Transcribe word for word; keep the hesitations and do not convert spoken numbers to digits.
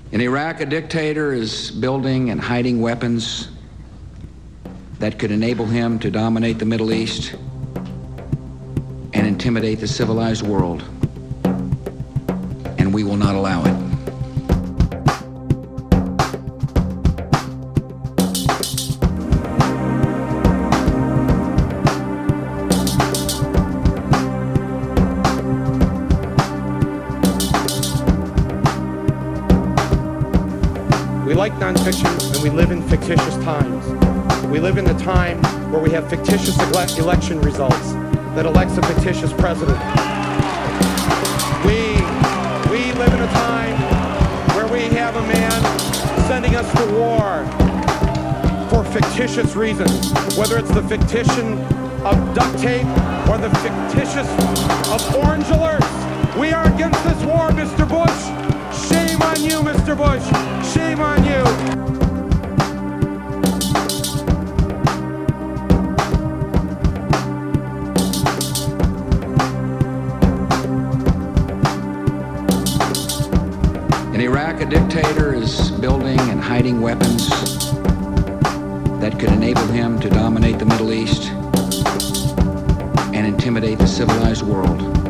In Iraq, a dictator is building and hiding weapons that could enable him to dominate the Middle East and intimidate the civilized world. And we will not allow it. We like nonfiction, and we live in fictitious times. We live in a time where we have fictitious ele- election results that elects a fictitious president. We, we live in a time where we have a man sending us to war for fictitious reasons, whether it's the fictition of duct tape or the fictitious of orange alerts. We are against this war, Mister Bush. Shame on you, Mister Bush. Shame on you. In Iraq, a dictator is building and hiding weapons that could enable him to dominate the Middle East and intimidate the civilized world.